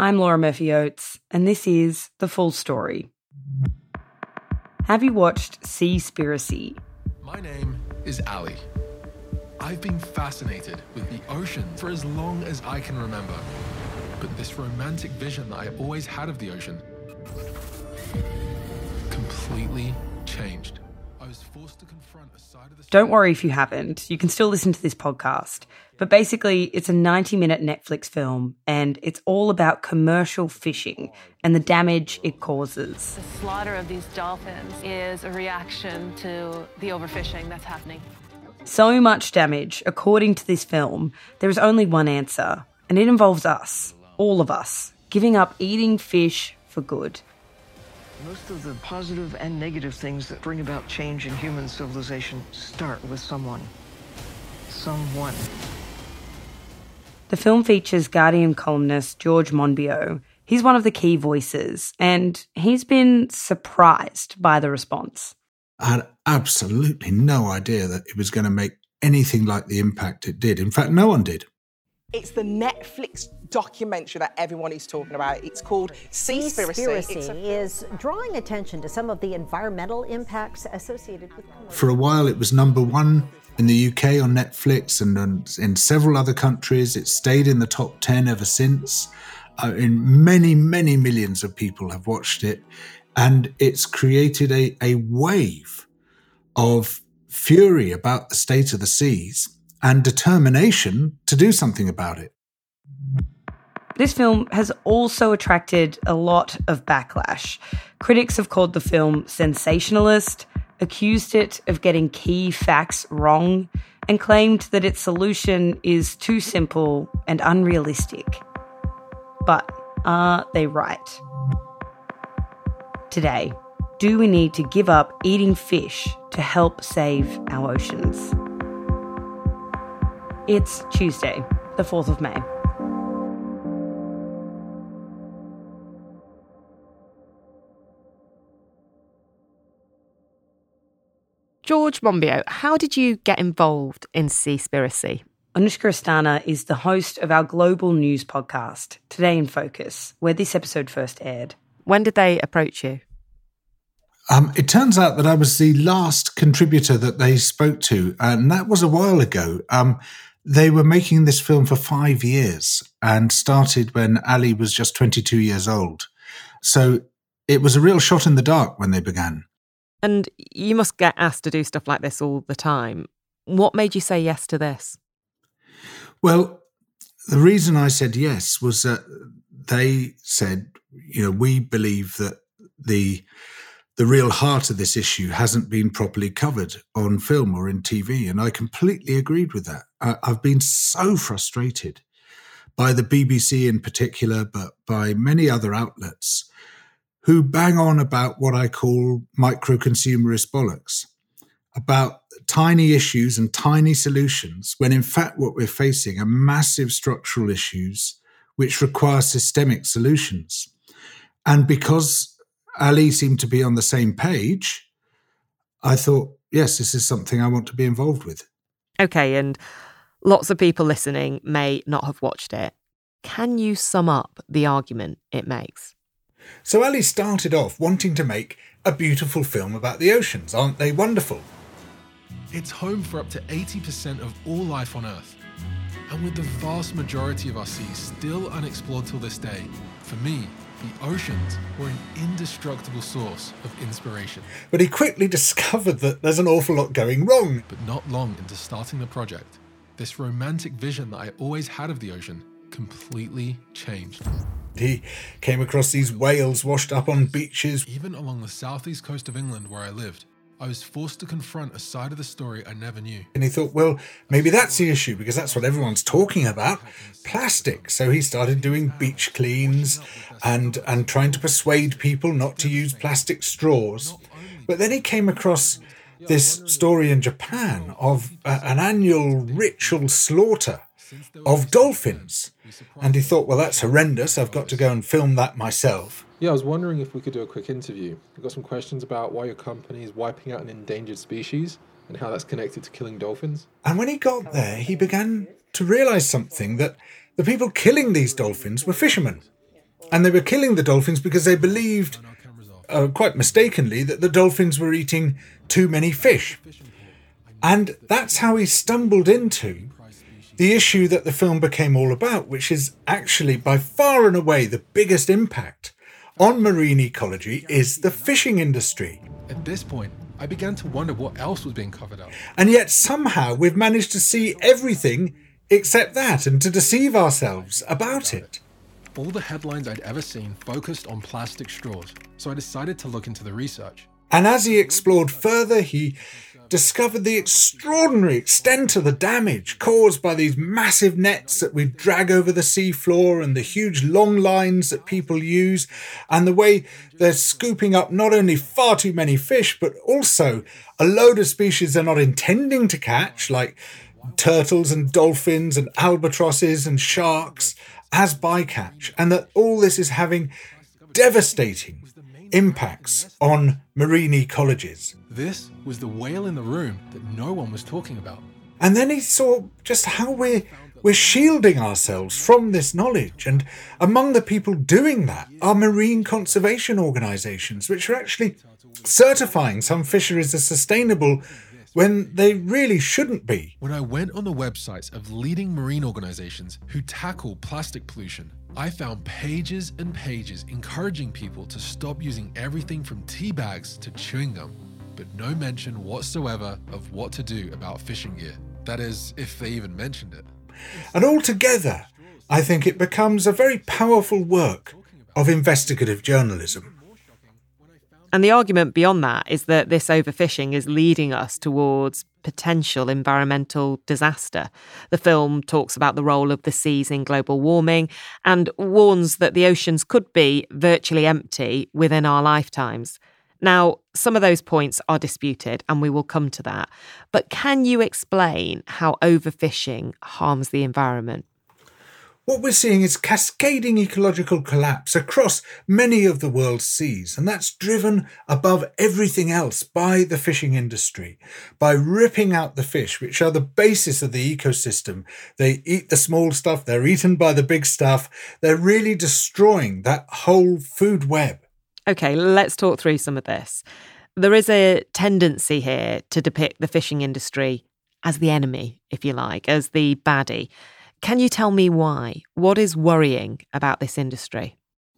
I'm Laura Murphy-Oates, and this is The Full Story. Have you watched Seaspiracy? My name is Ali. I've been fascinated with the ocean for as long as I can remember. But this romantic vision that I always had of the ocean completely changed. I was forced to confront a side of the... Don't worry if you haven't. You can still listen to this podcast. But basically, it's a 90-minute Netflix film, and it's all about commercial fishing and the damage it causes. The slaughter of these dolphins is a reaction to the overfishing that's happening. So much damage, according to this film, there is only one answer, and it involves us, all of us, giving up eating fish for good. Most of the positive and negative things that bring about change in human civilization start with someone. Someone. The film features Guardian columnist George Monbiot. He's one of the key voices, and he's been surprised by the response. I had absolutely no idea that it was going to make anything like the impact it did. In fact, no one did. It's the Netflix documentary that everyone is talking about. It's called Seaspiracy. Seaspiracy is drawing attention to some of the environmental impacts associated with... For a while, it was number one in the UK on Netflix and in several other countries. It stayed in the top 10 ever since. Many millions of people have watched it. And it's created a wave of fury about the state of the seas and determination to do something about it. This film has also attracted a lot of backlash. Critics have called the film sensationalist, accused it of getting key facts wrong, and claimed that its solution is too simple and unrealistic. But are they right? Today, do we need to give up eating fish to help save our oceans? It's Tuesday, the 4th of May. George Monbiot, how did you get involved in Seaspiracy? Anushka Astana is the host of our global news podcast, Today in Focus, where this episode first aired. When did they approach you? It turns out that I was the last contributor that they spoke to, and that was a while ago. They were making this film for 5 years and started when Ali was just 22 years old. So it was a real shot in the dark when they began. And you must get asked to do stuff like this all the time. What made you say yes to this? Well, the reason I said yes was that they said, we believe that the real heart of this issue hasn't been properly covered on film or in TV. And I completely agreed with that. I've been so frustrated by the BBC in particular, but by many other outlets who bang on about what I call micro-consumerist bollocks, about tiny issues and tiny solutions, when in fact what we're facing are massive structural issues which require systemic solutions. And because Ali seemed to be on the same page, I thought, yes, this is something I want to be involved with. Okay, and lots of people listening may not have watched it. Can you sum up the argument it makes? So Ali started off wanting to make a beautiful film about the oceans. Aren't they wonderful? It's home for up to 80% of all life on Earth. And with the vast majority of our seas still unexplored till this day, for me, the oceans were an indestructible source of inspiration. But he quickly discovered that there's an awful lot going wrong. But not long into starting the project, this romantic vision that I always had of the ocean completely changed. He came across these whales washed up on beaches. Even along the southeast coast of England where I lived, I was forced to confront a side of the story I never knew. And he thought, well, maybe that's the issue, because that's what everyone's talking about, plastic. So he started doing beach cleans and trying to persuade people not to use plastic straws. But then he came across this story in Japan of an annual ritual slaughter of dolphins. And he thought, well, that's horrendous. I've got to go and film that myself. Yeah, I was wondering if we could do a quick interview. I've got some questions about why your company is wiping out an endangered species and how that's connected to killing dolphins. And when he got there, he began to realise something, that the people killing these dolphins were fishermen. And they were killing the dolphins because they believed, quite mistakenly, that the dolphins were eating too many fish. And that's how he stumbled into the issue that the film became all about, which is actually by far and away the biggest impact on marine ecology is the fishing industry. At this point, I began to wonder what else was being covered up. And yet somehow we've managed to see everything except that and to deceive ourselves about it. All the headlines I'd ever seen focused on plastic straws, so I decided to look into the research. And as he explored further, he discovered the extraordinary extent of the damage caused by these massive nets that we drag over the seafloor and the huge long lines that people use, and the way they're scooping up not only far too many fish, but also a load of species they're not intending to catch, like turtles and dolphins and albatrosses and sharks, as bycatch, and that all this is having devastating impacts on marine ecologies. This was the whale in the room that no one was talking about. And then he saw just how we're shielding ourselves from this knowledge. And among the people doing that are marine conservation organisations, which are actually certifying some fisheries as sustainable when they really shouldn't be. When I went on the websites of leading marine organisations who tackle plastic pollution, I found pages and pages encouraging people to stop using everything from tea bags to chewing gum, but no mention whatsoever of what to do about fishing gear. That is, if they even mentioned it. And altogether, I think it becomes a very powerful work of investigative journalism. And the argument beyond that is that this overfishing is leading us towards potential environmental disaster. The film talks about the role of the seas in global warming and warns that the oceans could be virtually empty within our lifetimes. Now, some of those points are disputed, and we will come to that. But can you explain how overfishing harms the environment? What we're seeing is cascading ecological collapse across many of the world's seas, and that's driven above everything else by the fishing industry, by ripping out the fish, which are the basis of the ecosystem. They eat the small stuff, they're eaten by the big stuff. They're really destroying that whole food web. OK, let's talk through some of this. There is a tendency here to depict the fishing industry as the enemy, if you like, as the baddie. Can you tell me why? What is worrying about this industry?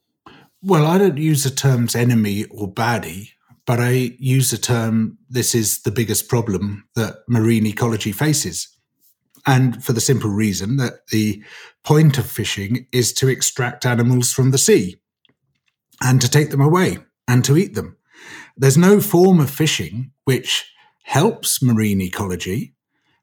Well, I don't use the terms enemy or baddie, but I use the term this is the biggest problem that marine ecology faces. And for the simple reason that the point of fishing is to extract animals from the sea and to take them away and to eat them. There's no form of fishing which helps marine ecology.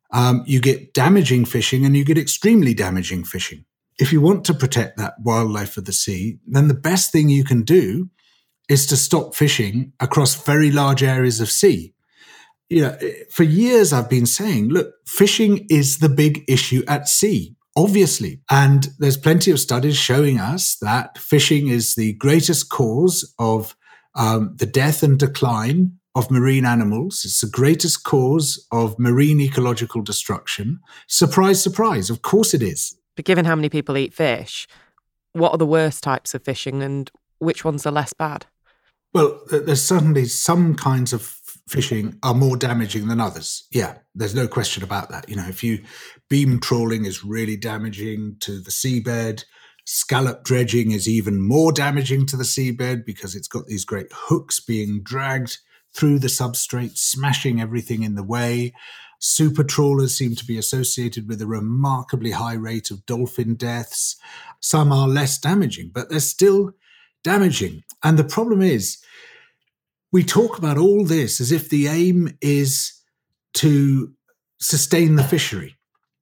You get damaging fishing and you get extremely damaging fishing. If you want to protect that wildlife of the sea, then the best thing you can do is to stop fishing across very large areas of sea. You know, for years I've been saying, look, fishing is the big issue at sea, obviously. And there's plenty of studies showing us that fishing is the greatest cause of the death and decline of marine animals. It's the greatest cause of marine ecological destruction. Surprise, surprise. Of course it is. But given how many people eat fish, what are the worst types of fishing and which ones are less bad? Well, there's certainly some kinds of fishing are more damaging than others. Yeah, there's no question about that. You know, if you beam trawling is really damaging to the seabed. Scallop dredging is even more damaging to the seabed because it's got these great hooks being dragged through the substrate, smashing everything in the way. Super trawlers seem to be associated with a remarkably high rate of dolphin deaths. Some are less damaging, but they're still damaging. And the problem is, we talk about all this as if the aim is to sustain the fishery.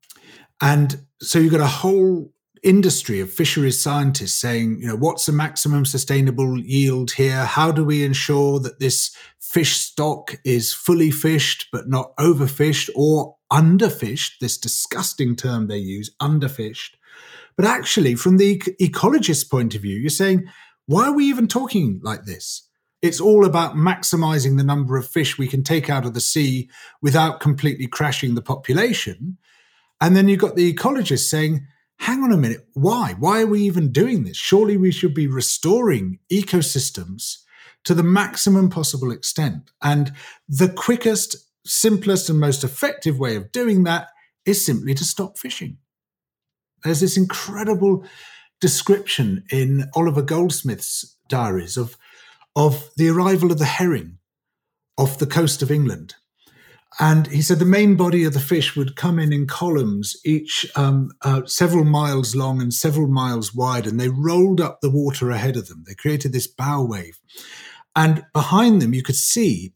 And so you've got a whole industry of fisheries scientists saying, you know, what's the maximum sustainable yield here? How do we ensure that this fish stock is fully fished but not overfished or underfished? This disgusting term they use, underfished. But actually, from the ecologist's point of view, you're saying, why are we even talking like this? It's all about maximizing the number of fish we can take out of the sea without completely crashing the population. And then you've got the ecologists saying, hang on a minute, why? Why are we even doing this? Surely we should be restoring ecosystems to the maximum possible extent. And the quickest, simplest, and most effective way of doing that is simply to stop fishing. There's this incredible description in Oliver Goldsmith's diaries of the arrival of the herring off the coast of England. And he said the main body of the fish would come in columns, each several miles long and several miles wide, and they rolled up the water ahead of them. They created this bow wave. And behind them, you could see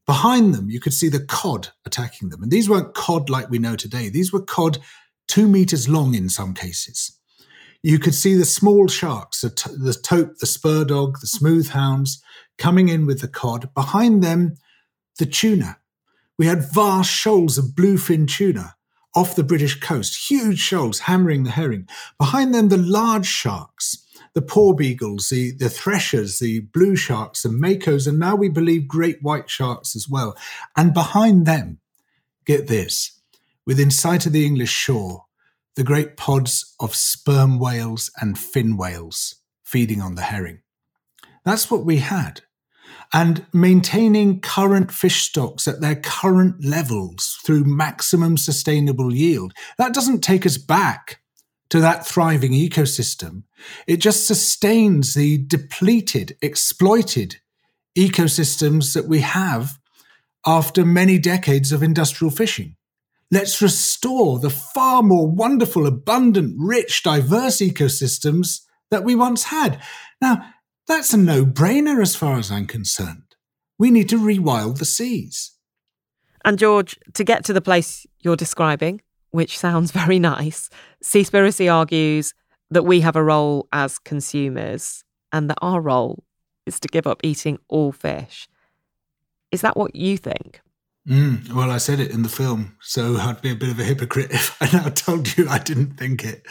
the cod attacking them. And these weren't cod like we know today. These were cod 2 meters long in some cases. You could see the small sharks, the tope, the spur dog, the smooth hounds coming in with the cod. Behind them, the tuna. We had vast shoals of bluefin tuna off the British coast, huge shoals hammering the herring. Behind them, the large sharks, the porbeagles, the threshers, the blue sharks, the makos, and now we believe great white sharks as well. And behind them, get this, within sight of the English shore, the great pods of sperm whales and fin whales feeding on the herring. That's what we had. And maintaining current fish stocks at their current levels through maximum sustainable yield, that doesn't take us back to that thriving ecosystem. It just sustains the depleted, exploited ecosystems that we have after many decades of industrial fishing. Let's restore the far more wonderful, abundant, rich, diverse ecosystems that we once had. Now, that's a no-brainer as far as I'm concerned. We need to rewild the seas. And George, to get to the place you're describing, which sounds very nice, Seaspiracy argues that we have a role as consumers and that our role is to give up eating all fish. Is that what you think? Well, I said it in the film, so I'd be a bit of a hypocrite if I now told you I didn't think it.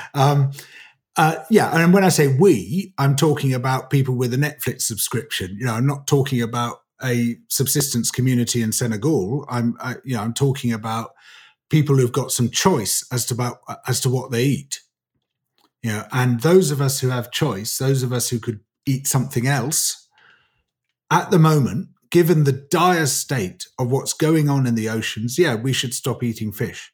And when I say we, I'm talking about people with a Netflix subscription. I'm not talking about a subsistence community in Senegal. I'm talking about people who've got some choice as to what they eat. And those of us who have choice, those of us who could eat something else, at the moment, given the dire state of what's going on in the oceans, we should stop eating fish.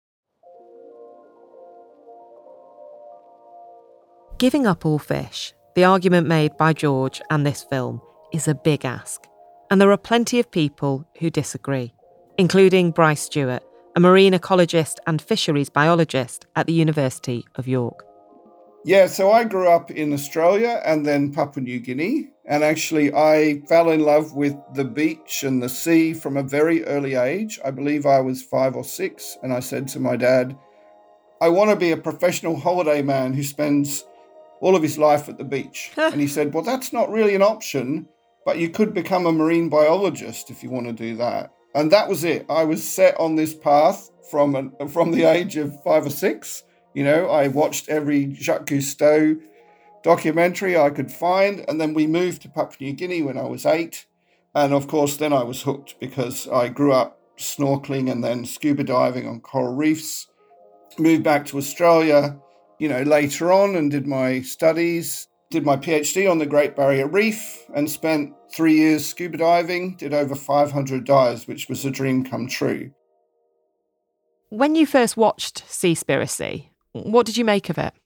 Giving up all fish, the argument made by George and this film, is a big ask. And there are plenty of people who disagree, including Bryce Stewart, a marine ecologist and fisheries biologist at the University of York. Yeah, so I grew up in Australia and then Papua New Guinea. And actually, I fell in love with the beach and the sea from a very early age. I believe I was 5 or 6. And I said to my dad, I want to be a professional holiday man who spends all of his life at the beach. And he said, well, that's not really an option, but you could become a marine biologist if you want to do that. And that was it. I was set on this path from the age of 5 or 6. I watched every Jacques Cousteau documentary I could find. And then we moved to Papua New Guinea when I was 8. And of course, then I was hooked because I grew up snorkeling and then scuba diving on coral reefs. Moved back to Australia, later on and did my studies, did my PhD on the Great Barrier Reef and spent 3 years scuba diving, did over 500 dives, which was a dream come true. When you first watched Seaspiracy, what did you make of it?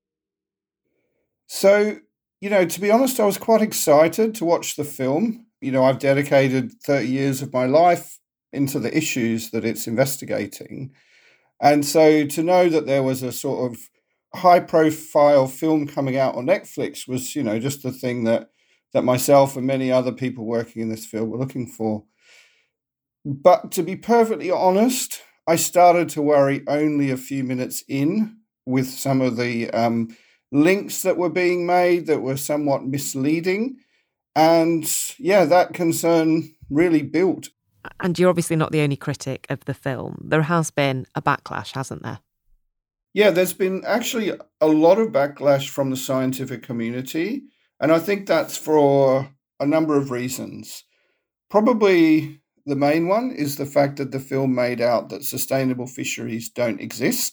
So, to be honest, I was quite excited to watch the film. I've dedicated 30 years of my life into the issues that it's investigating. And so to know that there was a sort of high-profile film coming out on Netflix was, just the thing that myself and many other people working in this field were looking for. But to be perfectly honest, I started to worry only a few minutes in with some of the links that were being made that were somewhat misleading. And that concern really built. And you're obviously not the only critic of the film. There has been a backlash, hasn't there? Yeah, there's been actually a lot of backlash from the scientific community. And I think that's for a number of reasons. Probably the main one is the fact that the film made out that sustainable fisheries don't exist.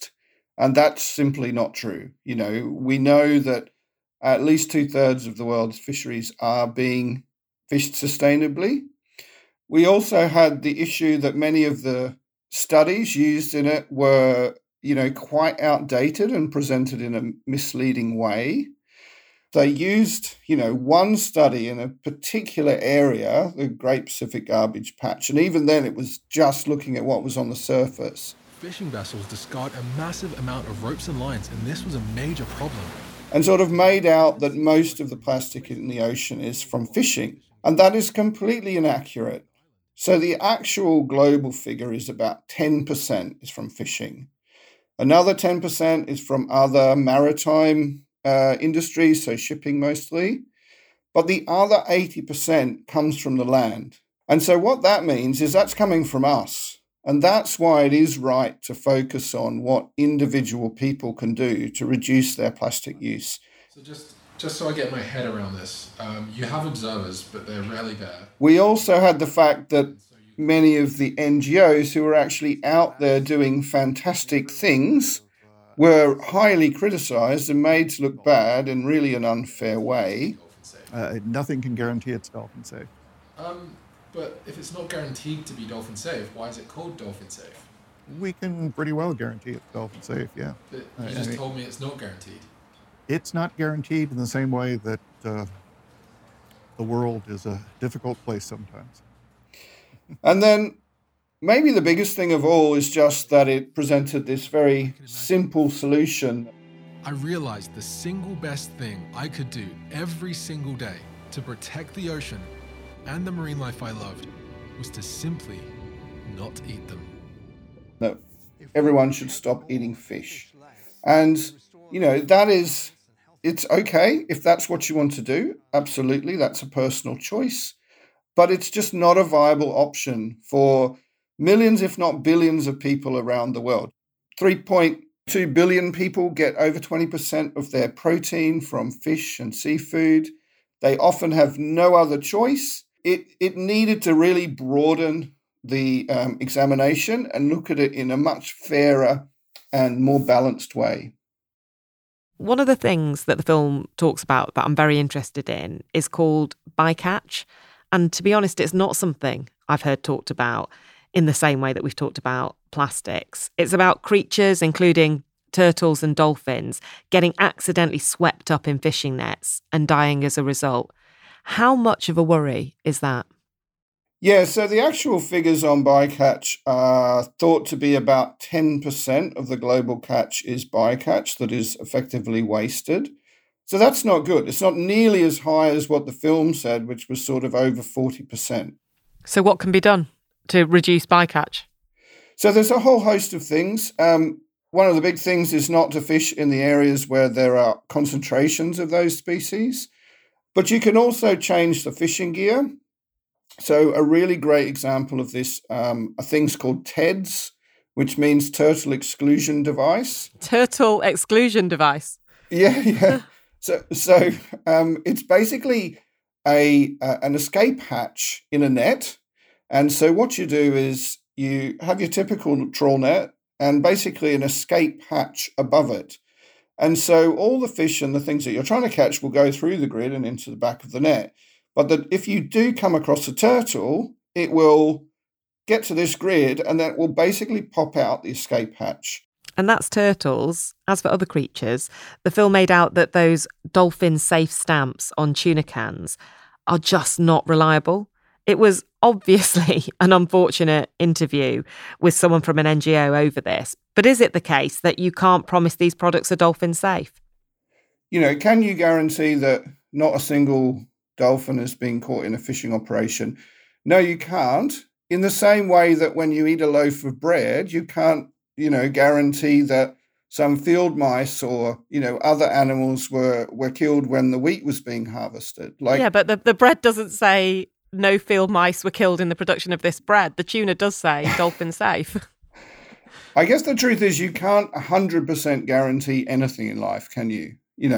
And that's simply not true. We know that at least 2/3 of the world's fisheries are being fished sustainably. We also had the issue that many of the studies used in it were, quite outdated and presented in a misleading way. They used, one study in a particular area, the Great Pacific Garbage Patch, and even then it was just looking at what was on the surface. Fishing vessels discard a massive amount of ropes and lines, and this was a major problem. And sort of made out that most of the plastic in the ocean is from fishing. And that is completely inaccurate. So the actual global figure is about 10% is from fishing. Another 10% is from other maritime industries, so shipping mostly. But the other 80% comes from the land. And so what that means is that's coming from us. And that's why it is right to focus on what individual people can do to reduce their plastic use. So just so I get my head around this, you have observers, but they're rarely there. We also had the fact that many of the NGOs who were actually out there doing fantastic things were highly criticised and made to look bad in really an unfair way. Nothing can guarantee it's dolphin safe. But if it's not guaranteed to be dolphin safe, why is it called dolphin safe? We can pretty well guarantee it's dolphin safe, yeah. But you just told me it's not guaranteed. It's not guaranteed in the same way that the world is a difficult place sometimes. And then maybe the biggest thing of all is just that it presented this very simple solution. I realized the single best thing I could do every single day to protect the ocean and the marine life I loved was to simply not eat them. No, everyone should stop eating fish. And, it's okay if that's what you want to do. Absolutely, that's a personal choice. But it's just not a viable option for millions, if not billions of people around the world. 3.2 billion people get over 20% of their protein from fish and seafood. They often have no other choice. It needed to really broaden the examination and look at it in a much fairer and more balanced way. One of the things that the film talks about that I'm very interested in is called bycatch. And to be honest, it's not something I've heard talked about in the same way that we've talked about plastics. It's about creatures, including turtles and dolphins, getting accidentally swept up in fishing nets and dying as a result. How much of a worry is that? Yeah, so the actual figures on bycatch are thought to be about 10% of the global catch is bycatch that is effectively wasted. So that's not good. It's not nearly as high as what the film said, which was sort of over 40%. So what can be done to reduce bycatch? So there's a whole host of things. One of the big things is not to fish in the areas where there are concentrations of those species. But you can also change the fishing gear. So a really great example of this are things called TEDs, which means Turtle Exclusion Device. Turtle Exclusion Device? Yeah. So it's basically an escape hatch in a net. And so what you do is you have your typical trawl net and basically an escape hatch above it. And so all the fish and the things that you're trying to catch will go through the grid and into the back of the net. But that if you do come across a turtle, it will get to this grid and then it will basically pop out the escape hatch. And that's turtles. As for other creatures, the film made out that those dolphin-safe stamps on tuna cans are just not reliable. It was obviously an unfortunate interview with someone from an NGO over this. But is it the case that you can't promise these products are dolphin safe? Can you guarantee that not a single dolphin is being caught in a fishing operation? No, you can't. In the same way that when you eat a loaf of bread, you can't, guarantee that some field mice or, other animals were killed when the wheat was being harvested. Yeah, but the bread doesn't say no field mice were killed in the production of this bread. The tuna does say dolphin safe. I guess the truth is you can't 100% guarantee anything in life, can you?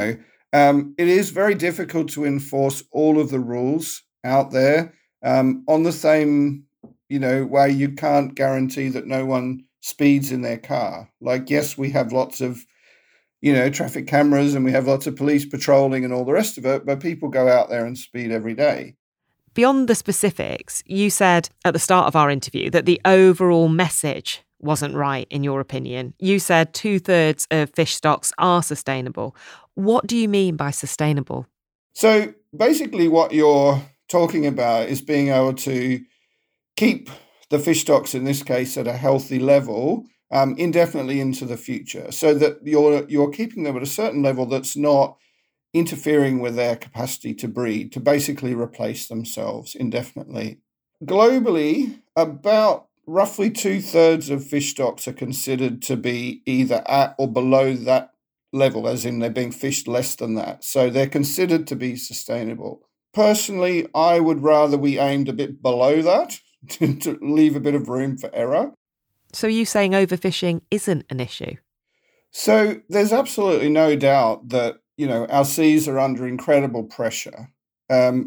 It is very difficult to enforce all of the rules out there on the same, way you can't guarantee that no one speeds in their car. Like, yes, we have lots of, traffic cameras and we have lots of police patrolling and all the rest of it, but people go out there and speed every day. Beyond the specifics, you said at the start of our interview that the overall message wasn't right, in your opinion. You said 2/3 of fish stocks are sustainable. What do you mean by sustainable? So basically what you're talking about is being able to keep the fish stocks, in this case, at a healthy level indefinitely into the future, so that you're keeping them at a certain level that's not interfering with their capacity to breed, to basically replace themselves indefinitely. Globally, about roughly 2/3 of fish stocks are considered to be either at or below that level, as in they're being fished less than that. So they're considered to be sustainable. Personally, I would rather we aimed a bit below that to leave a bit of room for error. So are you saying overfishing isn't an issue? So there's absolutely no doubt that, our seas are under incredible pressure. And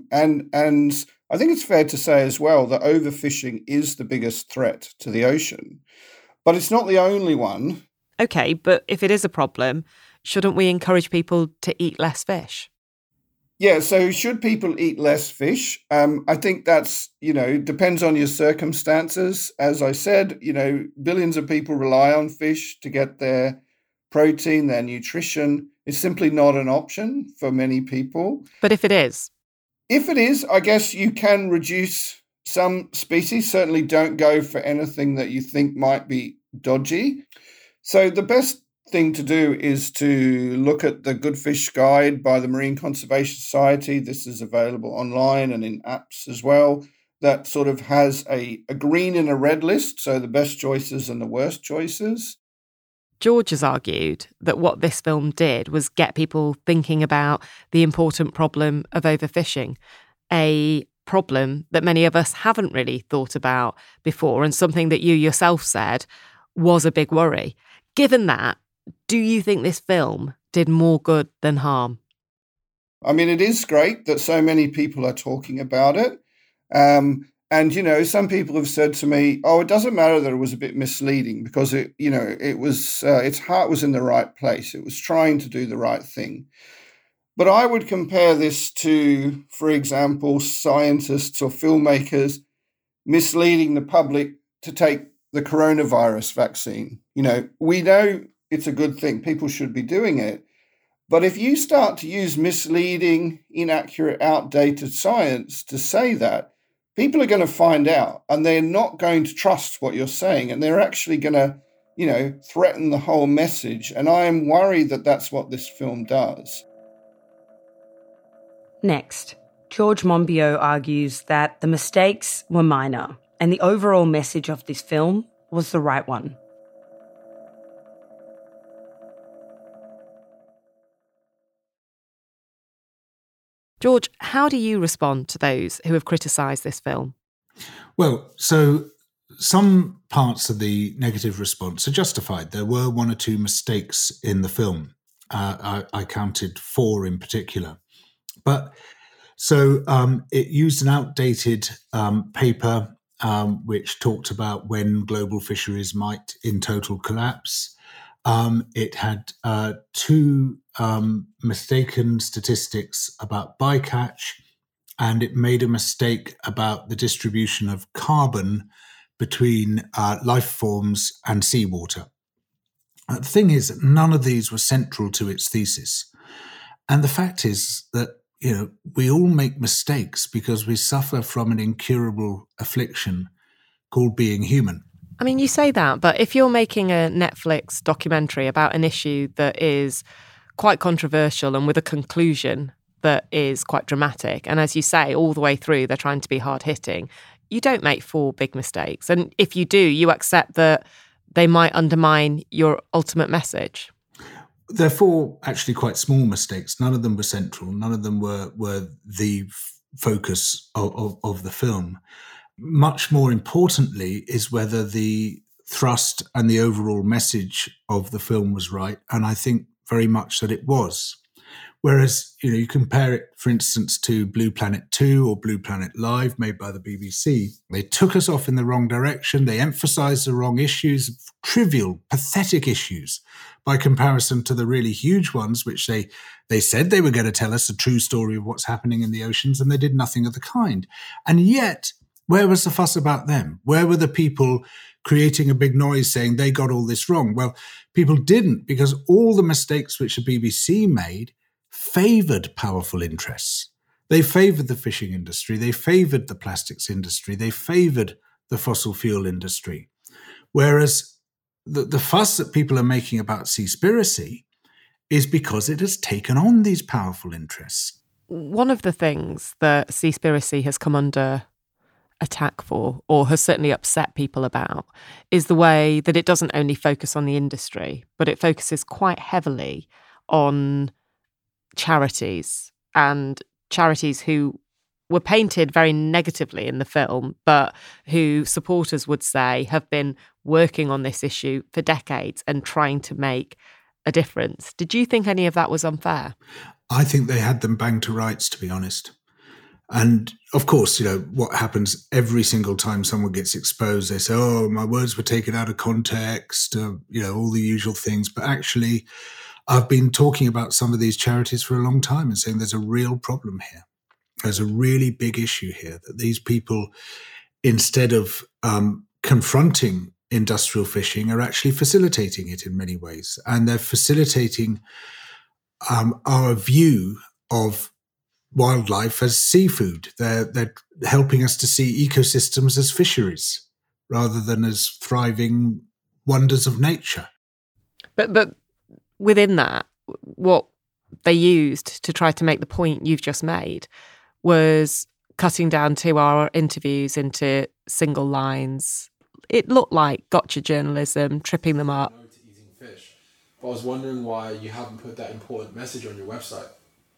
I think it's fair to say as well that overfishing is the biggest threat to the ocean. But it's not the only one. Okay, but if it is a problem, shouldn't we encourage people to eat less fish? Yeah, so should people eat less fish? I think that's, depends on your circumstances. As I said, billions of people rely on fish to get their protein, their nutrition. It's simply not an option for many people. But if it is? If it is, I guess you can reduce some species. Certainly don't go for anything that you think might be dodgy. So the best thing to do is to look at the Good Fish Guide by the Marine Conservation Society. This is available online and in apps as well. That sort of has a green and a red list, so the best choices and the worst choices. George has argued that what this film did was get people thinking about the important problem of overfishing, a problem that many of us haven't really thought about before, and something that you yourself said was a big worry. Given that, do you think this film did more good than harm? I mean, it is great that so many people are talking about it. Some people have said to me, it doesn't matter that it was a bit misleading because its heart was in the right place. It was trying to do the right thing. But I would compare this to, for example, scientists or filmmakers misleading the public to take the coronavirus vaccine. We know it's a good thing. People should be doing it. But if you start to use misleading, inaccurate, outdated science to say that, people are going to find out and they're not going to trust what you're saying. And they're actually going to, threaten the whole message. And I am worried that that's what this film does. Next, George Monbiot argues that the mistakes were minor and the overall message of this film was the right one. George, how do you respond to those who have criticised this film? Well, so some parts of the negative response are justified. There were one or two mistakes in the film. I counted 4 in particular. But so it used an outdated paper which talked about when global fisheries might in total collapse. It had 2 mistaken statistics about bycatch, and it made a mistake about the distribution of carbon between life forms and seawater. The thing is that none of these were central to its thesis. And the fact is that, we all make mistakes because we suffer from an incurable affliction called being human. I mean, you say that, but if you're making a Netflix documentary about an issue that is quite controversial and with a conclusion that is quite dramatic, and as you say, all the way through, they're trying to be hard-hitting, you don't make 4 big mistakes. And if you do, you accept that they might undermine your ultimate message. There are 4 actually quite small mistakes. None of them were central. None of them were the focus of the film. Much more importantly is whether the thrust and the overall message of the film was right. And I think very much that it was. Whereas, you compare it, for instance, to Blue Planet 2 or Blue Planet Live, made by the BBC. They took us off in the wrong direction. They emphasized the wrong issues, trivial, pathetic issues, by comparison to the really huge ones, which they said they were going to tell us a true story of what's happening in the oceans, and they did nothing of the kind. And yet, where was the fuss about them? Where were the people creating a big noise saying they got all this wrong? Well, people didn't, because all the mistakes which the BBC made favoured powerful interests. They favoured the fishing industry. They favoured the plastics industry. They favoured the fossil fuel industry. Whereas the fuss that people are making about Seaspiracy is because it has taken on these powerful interests. One of the things that Seaspiracy has come under attack for, or has certainly upset people about, is the way that it doesn't only focus on the industry, but it focuses quite heavily on charities, and charities who were painted very negatively in the film, but who supporters would say have been working on this issue for decades and trying to make a difference. Did you think any of that was unfair? I think they had them banged to rights, to be honest. And of course, what happens every single time someone gets exposed, they say, oh, my words were taken out of context, all the usual things. But actually, I've been talking about some of these charities for a long time and saying there's a real problem here. There's a really big issue here, that these people, instead of confronting industrial fishing, are actually facilitating it in many ways. And they're facilitating our view of wildlife as seafood. They're helping us to see ecosystems as fisheries rather than as thriving wonders of nature. But within that, what they used to try to make the point you've just made was cutting down 2-hour interviews into single lines. It looked like gotcha journalism, tripping them up. To eating fish. But I was wondering why you haven't put that important message on your website.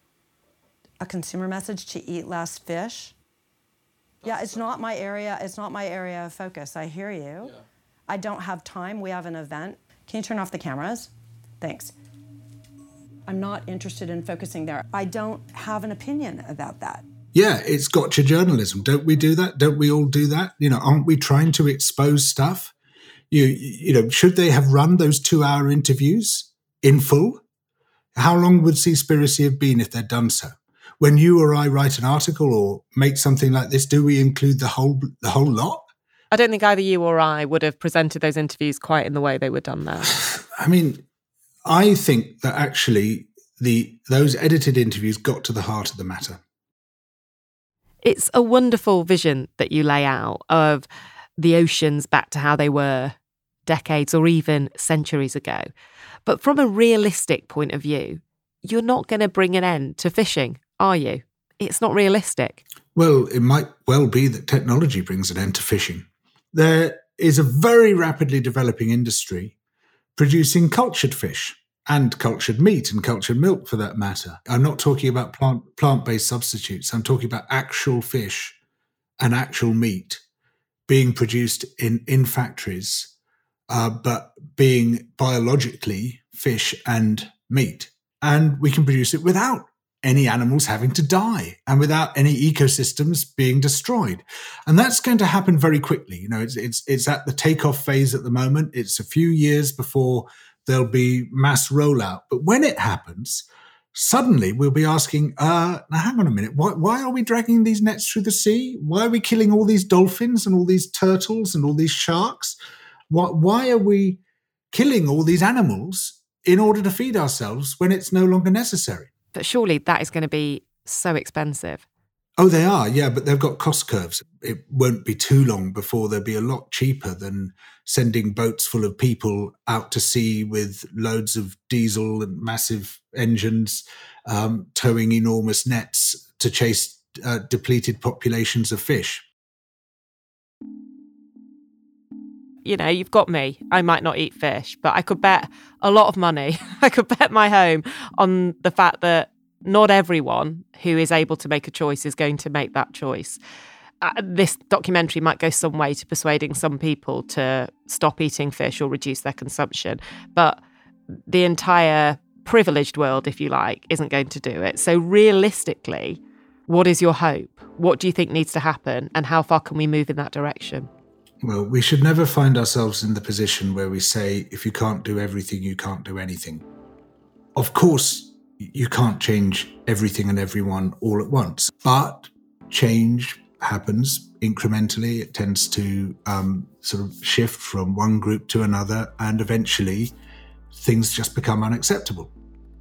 A consumer message to eat less fish? Yeah, it's not my area. It's not my area of focus. I hear you. Yeah. I don't have time. We have an event. Can you turn off the cameras? Thanks. I'm not interested in focusing there. I don't have an opinion about that. Yeah, it's gotcha journalism. Don't we do that? Don't we all do that? Aren't we trying to expose stuff? Should they have run those 2-hour interviews in full? How long would Seaspiracy have been if they'd done so? When you or I write an article or make something like this, do we include the whole lot? I don't think either you or I would have presented those interviews quite in the way they were done there. I mean, I think that actually those edited interviews got to the heart of the matter. It's a wonderful vision that you lay out of the oceans back to how they were decades or even centuries ago. But from a realistic point of view, you're not going to bring an end to fishing, are you? It's not realistic. Well, it might well be that technology brings an end to fishing. There is a very rapidly developing industry producing cultured fish and cultured meat and cultured milk, for that matter. I'm not talking about plant-based substitutes. I'm talking about actual fish and actual meat being produced in factories, but being biologically fish and meat. And we can produce it without any animals having to die and without any ecosystems being destroyed. And that's going to happen very quickly. It's at the takeoff phase at the moment. It's a few years before there'll be mass rollout. But when it happens, suddenly we'll be asking, now hang on a minute, why are we dragging these nets through the sea? Why are we killing all these dolphins and all these turtles and all these sharks? Why are we killing all these animals in order to feed ourselves when it's no longer necessary? But surely that is going to be so expensive. Oh, they are, yeah, but they've got cost curves. It won't be too long before they'll be a lot cheaper than sending boats full of people out to sea with loads of diesel and massive engines, towing enormous nets to chase depleted populations of fish. You've got me. I might not eat fish, but I could bet a lot of money. I could bet my home on the fact that not everyone who is able to make a choice is going to make that choice. This documentary might go some way to persuading some people to stop eating fish or reduce their consumption, but the entire privileged world, if you like, isn't going to do it. So realistically, what is your hope? What do you think needs to happen? And how far can we move in that direction? Well, we should never find ourselves in the position where we say, if you can't do everything, you can't do anything. Of course, you can't change everything and everyone all at once, but change happens incrementally. It tends to sort of shift from one group to another, and eventually things just become unacceptable.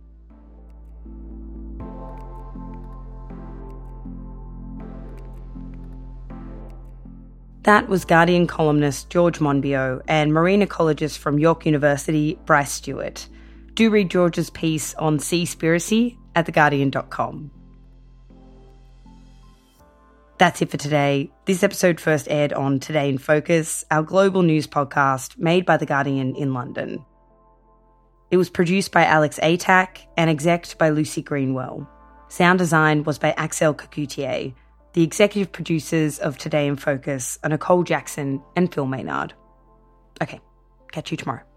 That was Guardian columnist George Monbiot and marine ecologist from York University, Bryce Stewart. Do read George's piece on Seaspiracy at theguardian.com. That's it for today. This episode first aired on Today in Focus, our global news podcast made by The Guardian in London. It was produced by Alex Atack and executed by Lucy Greenwell. Sound design was by Axel Cocoutier. The executive producers of Today in Focus are Nicole Jackson and Phil Maynard. Okay, catch you tomorrow.